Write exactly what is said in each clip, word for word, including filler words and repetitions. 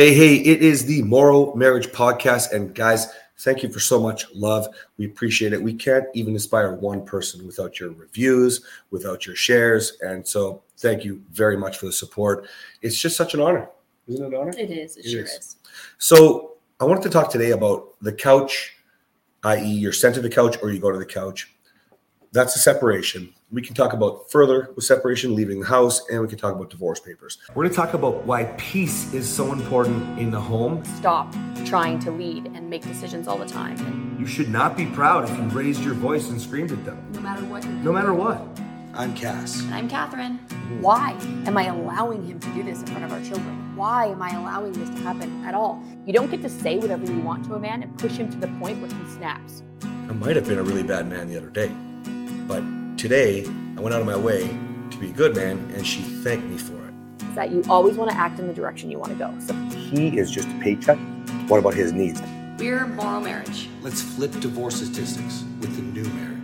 Hey, hey, it is the Moral Marriage Podcast. And guys, thank you for so much love. We appreciate it. We can't even inspire one person without your reviews, without your shares. And so thank you very much for the support. It's just such an honor. Isn't it an honor? It is. It, it sure is. is. So I wanted to talk today about the couch, that is you're sent to the couch or you go to the couch. That's a separation. We can talk about further with separation, leaving the house, and we can talk about divorce papers. We're going to talk about why peace is so important in the home. Stop trying to lead and make decisions all the time. And you should not be proud if you raised your voice and screamed at them. No matter what. No matter what. I'm Cass. And I'm Catherine. Why am I allowing him to do this in front of our children? Why am I allowing this to happen at all? You don't get to say whatever you want to a man and push him to the point where he snaps. I might have been a really bad man the other day. But today, I went out of my way to be a good man, and she thanked me for it. Is that you always want to act in the direction you want to go. So he is just a paycheck. What about his needs? We're moral marriage. Let's flip divorce statistics with the new marriage.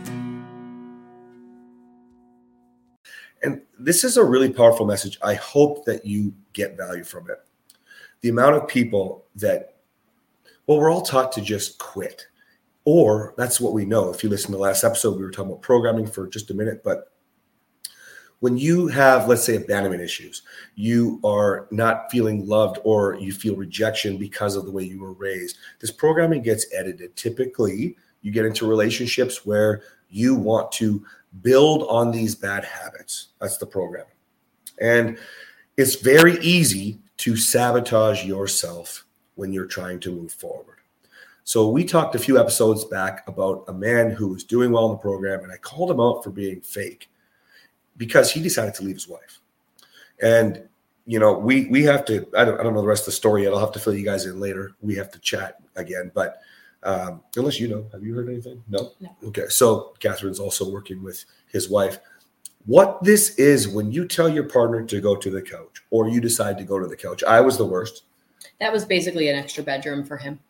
And this is a really powerful message. I hope that you get value from it. The amount of people that, well, we're all taught to just quit. Or that's what we know. If you listen to the last episode, we were talking about programming for just a minute. But when you have, let's say, abandonment issues, you are not feeling loved or you feel rejection because of the way you were raised, this programming gets edited. Typically, you get into relationships where you want to build on these bad habits. That's the programming. And it's very easy to sabotage yourself when you're trying to move forward. So we talked a few episodes back about a man who was doing well in the program, and I called him out for being fake because he decided to leave his wife. And, you know, we we have to, I don't, I don't know the rest of the story yet. I'll have to fill you guys in later. We have to chat again. But um, unless you know, have you heard anything? No? No. Okay. So Catherine's also working with his wife. What this is when you tell your partner to go to the couch or you decide to go to the couch. I was the worst. That was basically an extra bedroom for him.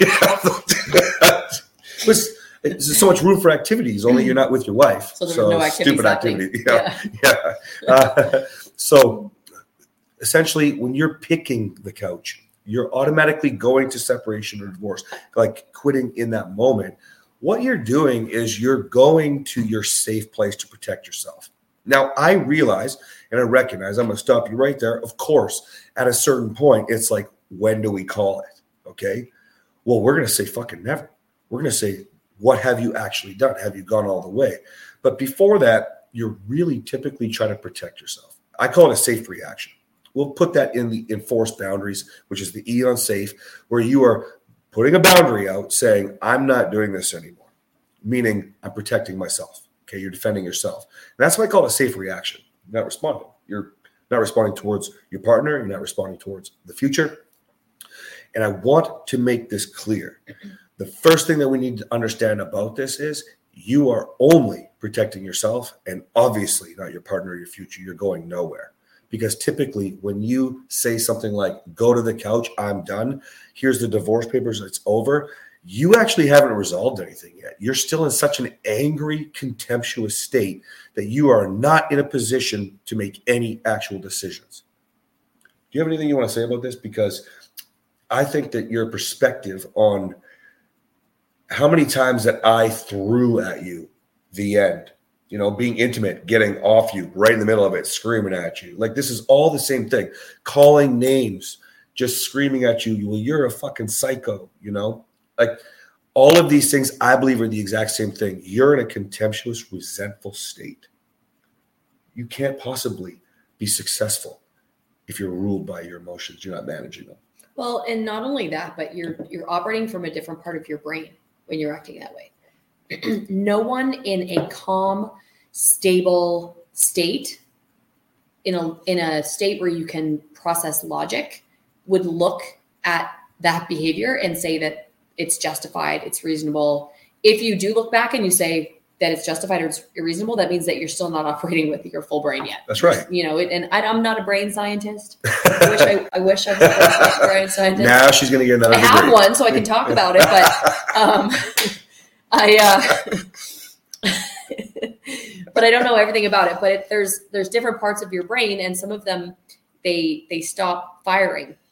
It was there's so much room for activities, only you're not with your wife. So there was no activity. Stupid activity. Yeah. yeah. yeah. Uh, so essentially, when you're picking the couch, you're automatically going to separation or divorce, like quitting in that moment. What you're doing is you're going to your safe place to protect yourself. Now, I realize and I recognize, I'm going to stop you right there. Of course, at a certain point, it's like, when do we call it? Okay. Well, we're going to say fucking never. We're going to say, what have you actually done? Have you gone all the way? But before that, you're really typically trying to protect yourself. I call it a safe reaction. We'll put that in the enforced boundaries, which is the E on safe, where you are putting a boundary out saying, I'm not doing this anymore, meaning I'm protecting myself. Okay. You're defending yourself. And that's why I call it a safe reaction. You're not responding. You're not responding towards your partner. You're not responding towards the future. And I want to make this clear. The first thing that we need to understand about this is you are only protecting yourself and obviously not your partner or your future. You're going nowhere. Because typically when you say something like, go to the couch, I'm done, here's the divorce papers, it's over, you actually haven't resolved anything yet. You're still in such an angry, contemptuous state that you are not in a position to make any actual decisions. Do you have anything you want to say about this? Because I think that your perspective on how many times that I threw at you the end, you know, being intimate, getting off you right in the middle of it, screaming at you. Like, this is all the same thing. Calling names, just screaming at you. Well, you're a fucking psycho, you know? Like, all of these things, I believe, are the exact same thing. You're in a contemptuous, resentful state. You can't possibly be successful if you're ruled by your emotions. You're not managing them. Well, and not only that, but you're you're operating from a different part of your brain when you're acting that way. No one in a calm, stable state, in a in a state where you can process logic, would look at that behavior and say that it's justified, it's reasonable. If you do look back and you say that it's justified or it's reasonable, that means that you're still not operating with your full brain yet. That's right. You know, and I, I'm not a brain scientist. I wish I, I wish I was a brain scientist. Now she's going to get another I degree. have one, so I can talk about it, but um, I, uh, but I don't know everything about it. But it, there's there's different parts of your brain, and some of them they they stop firing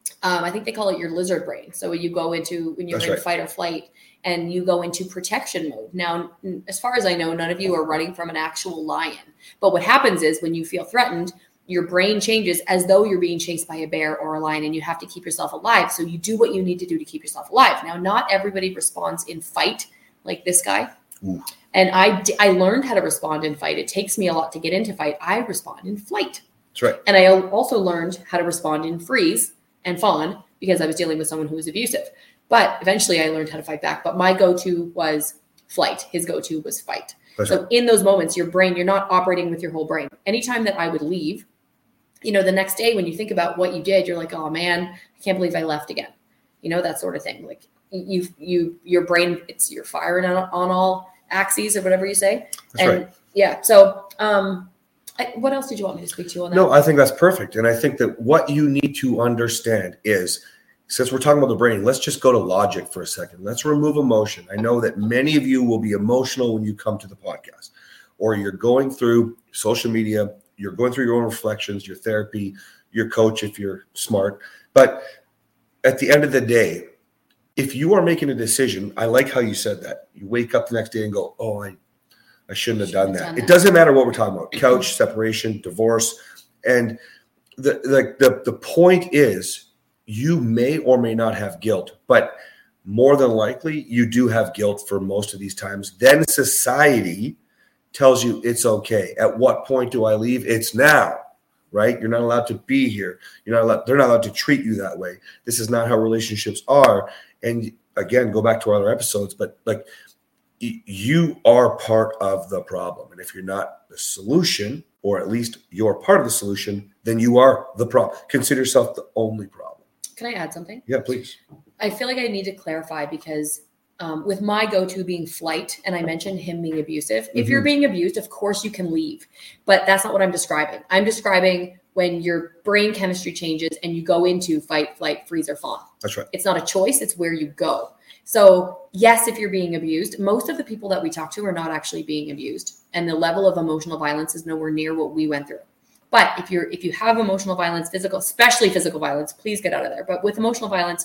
um, I think they call it your lizard brain. So when you go into, when you're That's in right. fight or flight and you go into protection mode. Now, as far as I know, none of you are running from an actual lion. But what happens is when you feel threatened, your brain changes as though you're being chased by a bear or a lion, and you have to keep yourself alive. So you do what you need to do to keep yourself alive. Now, not everybody responds in fight like this guy. Ooh. And I, I learned how to respond in fight. It takes me a lot to get into fight. I respond in flight. That's right. And I also learned how to respond in freeze and fawn because I was dealing with someone who was abusive. But eventually I learned how to fight back. But my go-to was flight. His go-to was fight. That's so right. in those moments, your brain, you're not operating with your whole brain. Anytime that I would leave, you know, the next day when you think about what you did, you're like, oh man, I can't believe I left again. You know, that sort of thing. Like you, you, your brain, it's you're firing on, on all axes or whatever you say. That's and right. yeah. So, um, I, what else did you want me to speak to you on that? No, I think that's perfect. And I think that what you need to understand is, since we're talking about the brain, let's just go to logic for a second. Let's remove emotion. I know that many of you will be emotional when you come to the podcast, or you're going through social media, you're going through your own reflections, your therapy, your coach if you're smart. But at the end of the day, if you are making a decision, I like how you said that. You wake up the next day and go, oh, I, I shouldn't have done that. done It that. doesn't matter what we're talking about, couch, separation, divorce. And the, the, the, the point is, you may or may not have guilt, but more than likely you do have guilt for most of these times. Then society tells you it's okay. At what point do I leave? It's now, right? You're not allowed to be here. You're not allowed, they're not allowed to treat you that way. This is not how relationships are. And again, go back to our other episodes, but like y- you are part of the problem. And if you're not the solution, or at least you're part of the solution, then you are the problem. Consider yourself the only problem. Can I add something? Yeah, please. I feel like I need to clarify because um, with my go-to being flight, and I mentioned him being abusive. If you're Mhm. being abused, of course you can leave, but that's not what I'm describing. I'm describing when your brain chemistry changes and you go into fight, flight, freeze, or fawn. That's right. It's not a choice. It's where you go. So yes, if you're being abused, most of the people that we talk to are not actually being abused. And the level of emotional violence is nowhere near what we went through. But if you're, if you have emotional violence, physical, especially physical violence, please get out of there. But with emotional violence,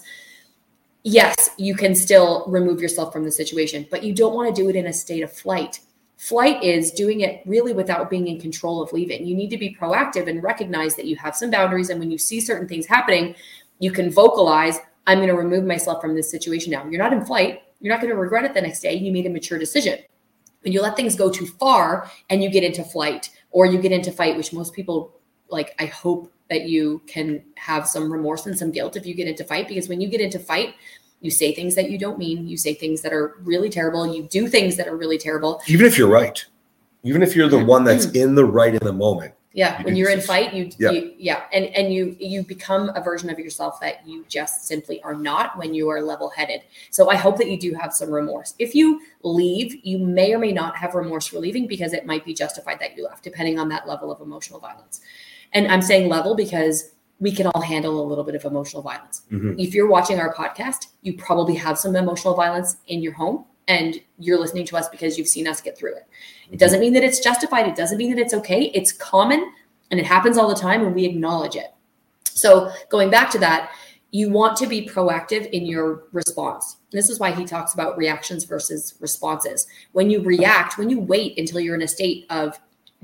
yes, you can still remove yourself from the situation, but you don't want to do it in a state of flight. Flight is doing it really without being in control of leaving. You need to be proactive and recognize that you have some boundaries. And when you see certain things happening, you can vocalize, I'm going to remove myself from this situation now. You're not in flight. You're not going to regret it the next day. You made a mature decision. When you let things go too far and you get into flight or you get into fight, which most people, like, I hope that you can have some remorse and some guilt if you get into fight, because when you get into fight, you say things that you don't mean. You say things that are really terrible. You do things that are really terrible. Even if you're right, even if you're the one that's in the right in the moment. Yeah. You When do you're in this. fight, you, Yeah. you yeah. And, and you, you become a version of yourself that you just simply are not when you are level headed. So I hope that you do have some remorse. If you leave, you may or may not have remorse for leaving because it might be justified that you left, depending on that level of emotional violence. And I'm saying level because we can all handle a little bit of emotional violence. Mhm. If you're watching our podcast, you probably have some emotional violence in your home and you're listening to us because you've seen us get through it. It doesn't mean that it's justified. It doesn't mean that it's okay. It's common and it happens all the time and we acknowledge it. So going back to that, you want to be proactive in your response. This is why he talks about reactions versus responses. When you react, when you wait until you're in a state of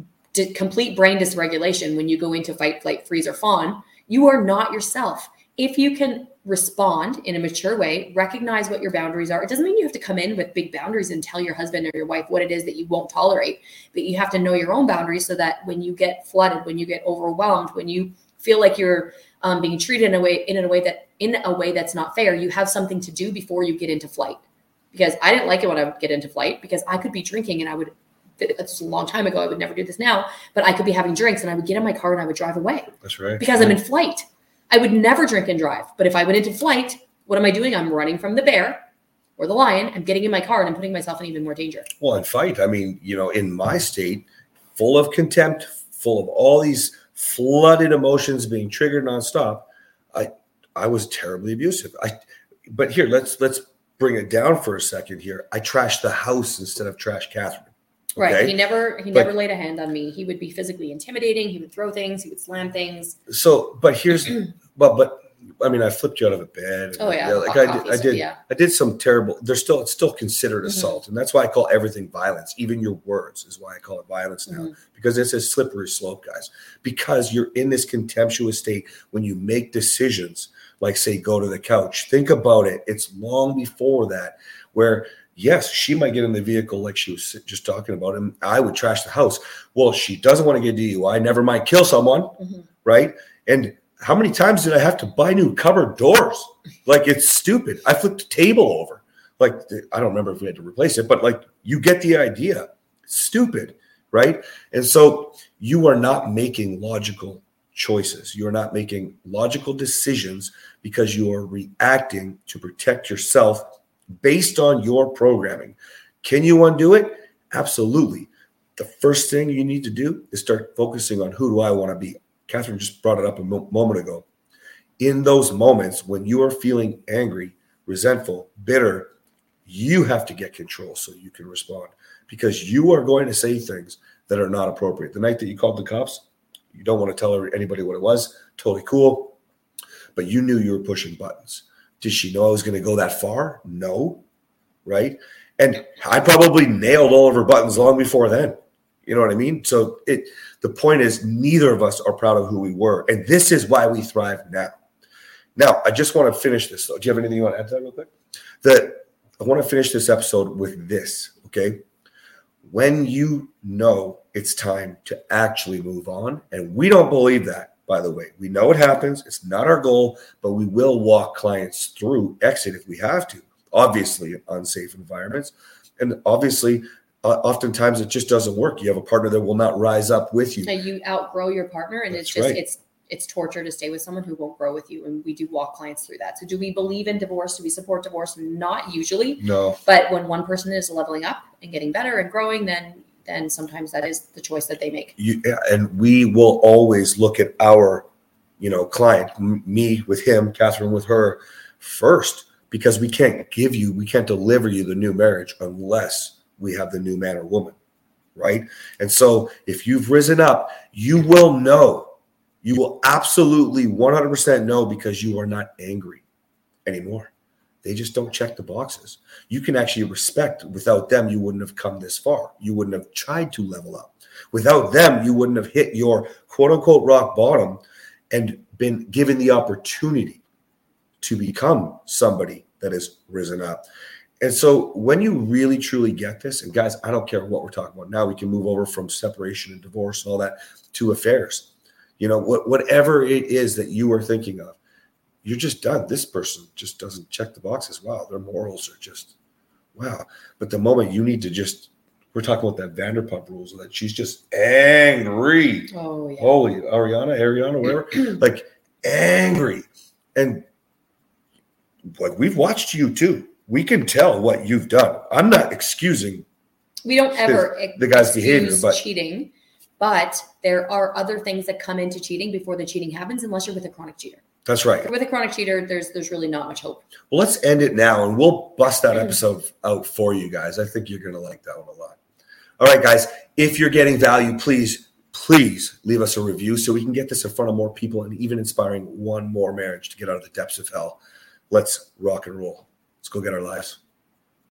d- complete brain dysregulation, when you go into fight, flight, freeze, or fawn, you are not yourself. If you can respond in a mature way, recognize what your boundaries are. It doesn't mean you have to come in with big boundaries and tell your husband or your wife what it is that you won't tolerate, but you have to know your own boundaries so that when you get flooded, when you get overwhelmed, when you feel like you're um, being treated in a way, in a way that, in a way that's not fair, you have something to do before you get into flight. Because I didn't like it when I would get into flight because I could be drinking and I would, it's a long time ago, I would never do this now, but I could be having drinks and I would get in my car and I would drive away. That's right. Because I'm in flight. I would never drink and drive. But if I went into flight, what am I doing? I'm running from the bear or the lion. I'm getting in my car and I'm putting myself in even more danger. Well, in fight, I mean, you know, in my state, full of contempt, full of all these flooded emotions being triggered nonstop, I I was terribly abusive. I but here, let's let's bring it down for a second here. I trashed the house instead of trash Catherine. Right. Okay? He never he But- never laid a hand on me. He would be physically intimidating. He would throw things. He would slam things. So, but here's, but, but I mean, I flipped you out of a bed. Oh yeah, yeah like hot I coffee, did, I so did, yeah. I did some terrible. There's still, it's still considered assault, Mhm. and that's why I call everything violence. Even your words is why I call it violence now, Mhm. because it's a slippery slope, guys. Because you're in this contemptuous state when you make decisions, like say, go to the couch. Think about it. It's long before that, where yes, she might get in the vehicle like she was just talking about, and I would trash the house. Well, she doesn't want to get D U I. Never mind, kill someone, Mhm. right? And how many times did I have to buy new cupboard doors? Like, it's stupid. I flipped a table over. Like, I don't remember if we had to replace it, but like, you get the idea. It's stupid, right? And so you are not making logical choices. You are not making logical decisions because you are reacting to protect yourself based on your programming. Can you undo it? Absolutely. The first thing you need to do is start focusing on who do I want to be. Catherine just brought it up a mo- moment ago. In those moments when you are feeling angry, resentful, bitter, you have to get control so you can respond, because you are going to say things that are not appropriate. The night that you called the cops, you don't want to tell anybody what it was. Totally cool. But you knew you were pushing buttons. Did she know I was going to go that far? No. Right? And I probably nailed all of her buttons long before then. You know what I mean? So it the point is, neither of us are proud of who we were. And this is why we thrive now. Now, I just want to finish this, though. Do you have anything you want to add to that real quick? The, I want to finish this episode with this, okay? When you know it's time to actually move on, and we don't believe that, by the way. We know it happens. It's not our goal, but we will walk clients through exit if we have to. Obviously, in unsafe environments. And obviously, uh, oftentimes it just doesn't work. You have a partner that will not rise up with you. And you outgrow your partner, and That's it's just right. it's it's torture to stay with someone who won't grow with you. And we do walk clients through that. So do we believe in divorce? Do we support divorce? Not usually. No. But when one person is leveling up and getting better and growing, then then sometimes that is the choice that they make. You, and we will always look at our, you know, client, m- me with him, Catherine with her first, because we can't give you, we can't deliver you the new marriage unless we have the new man or woman, right? And so if you've risen up, you will know, you will absolutely one hundred percent know, because you are not angry anymore. They just don't check the boxes. You can actually respect. Without them, you wouldn't have come this far. You wouldn't have tried to level up. Without them, you wouldn't have hit your quote unquote rock bottom and been given the opportunity to become somebody that has risen up. And so when you really truly get this, and guys, I don't care what we're talking about. Now we can move over from separation and divorce and all that to affairs. You know, what, whatever it is that you are thinking of, you're just done. This person just doesn't check the boxes. Wow, their morals are just, wow. But the moment you need to just, we're talking about that Vanderpump Rules, that she's just angry. Oh yeah. Holy Ariana, Ariana, whatever, like angry. And like, we've watched you too. We can tell what you've done. I'm not excusing We don't ever the guy's excuse behavior, but cheating, but there are other things that come into cheating before the cheating happens, unless you're with a chronic cheater. that's right. With a chronic cheater, there's there's really not much hope. Well, let's end it now, and we'll bust that episode out for you guys. I think you're going to like that one a lot. All right, guys, if you're getting value, please, please leave us a review so we can get this in front of more people and even inspiring one more marriage to get out of the depths of hell. Let's rock and roll. Let's go get our lives.